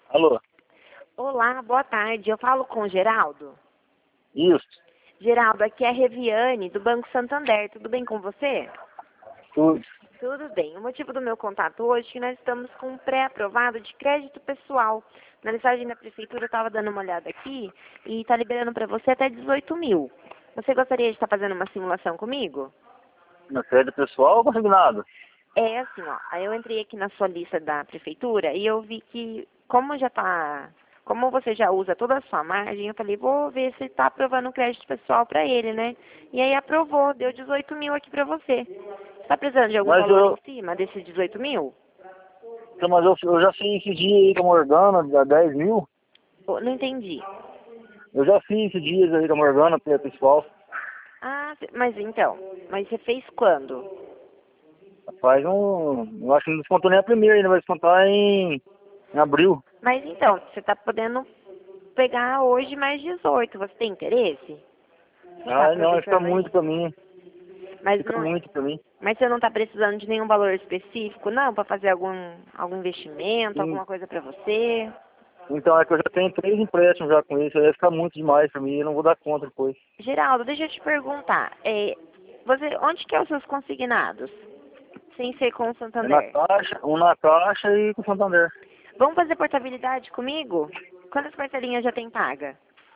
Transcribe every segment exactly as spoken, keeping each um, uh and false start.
Alô? Olá, boa tarde. Eu falo com o Geraldo. Isso. Geraldo, aqui é a Reviane, do Banco Santander. Tudo bem com você? Tudo. Tudo bem. O motivo do meu contato hoje é que nós estamos com um pré-aprovado de crédito pessoal. Na listagem da prefeitura eu estava dando uma olhada aqui e está liberando para você até dezoito mil. Você gostaria de estar fazendo uma simulação comigo? Na crédito pessoal ou consignado? É assim, ó. Aí eu entrei aqui na sua lista da prefeitura e eu vi que, como já tá, como você já usa toda a sua margem, eu falei, vou ver se tá aprovando o crédito pessoal para ele, né? E aí aprovou, deu dezoito mil aqui para você. Você tá precisando de algum Mas valor eu, em cima desses dezoito mil? então, mas eu, eu já fiz esse dia aí com a Morgana, da dez mil. Pô, não entendi. Eu já fiz esses dias aí com a Morgana, pelo pessoal. Ah, mas então, mas você fez quando? Faz um. Eu acho que não descontou nem a primeira ainda, vai descontar em, em abril. Mas então, você tá podendo pegar hoje mais dezoito, você tem interesse? Tá Ah, não, fica aproveitando muito aí? pra mim. Mas Fica não, muito pra mim. Mas você não está precisando de nenhum valor específico, não? Para fazer algum, algum investimento, Sim. alguma coisa para você? Então é que eu já tenho três empréstimos já com isso, aí vai ficar muito demais pra mim, eu não vou dar conta depois. Geraldo, deixa eu te perguntar. É, você, onde que é os seus consignados? Sem ser com o É na Santander. Caixa, um na Caixa e com o Santander. Vamos fazer portabilidade comigo? Quantas parcelinhas já tem paga?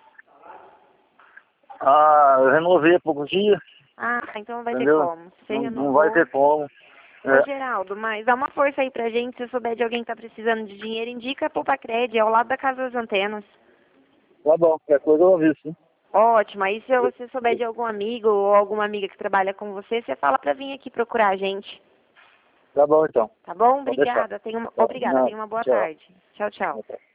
Ah, eu renovei há poucos dias, Ah, então não vai ter entendeu? como. Você Não, não vai renovou. ter como. Ô, É, Geraldo, mas dá uma força aí pra gente. Se souber de alguém que tá precisando de dinheiro, indica a Poupa Cred, é ao lado da Casa das Antenas. tá bom, qualquer coisa eu aviso, sim. Ótimo. Aí se você souber de algum amigo ou alguma amiga que trabalha com você, você fala pra vir aqui procurar a gente. Tá bom então. Tá bom? Pode deixar. Obrigada. Tenha uma... Tá, Obrigada. não, Tenha uma boa tchau. tarde. Tchau, tchau. Tchau.